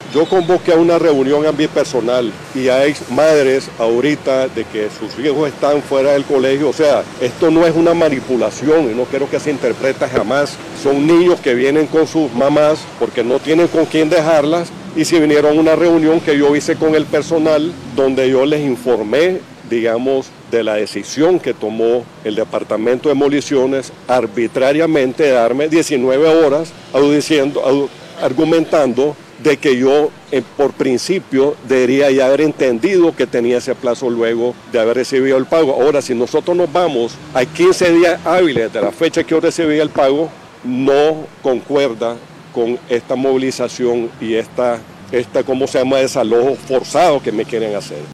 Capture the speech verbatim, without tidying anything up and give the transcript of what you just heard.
Yo convoqué a una reunión a mi personal y hay madres ahorita de que sus hijos están fuera del colegio. O sea, esto no es una manipulación y no quiero que se interprete jamás. Son niños que vienen con sus mamás porque no tienen con quién dejarlas y si vinieron a una reunión que yo hice con el personal donde yo les informé, digamos, de la decisión que tomó el Departamento de Demoliciones arbitrariamente de darme diecinueve horas diciendo, argumentando de que yo eh, por principio debería ya haber entendido que tenía ese plazo luego de haber recibido el pago. Ahora, si nosotros nos vamos a quince días hábiles de la fecha que yo recibí el pago, no concuerda con esta movilización y esta, esta ¿cómo se llama?, desalojo forzado que me quieren hacer.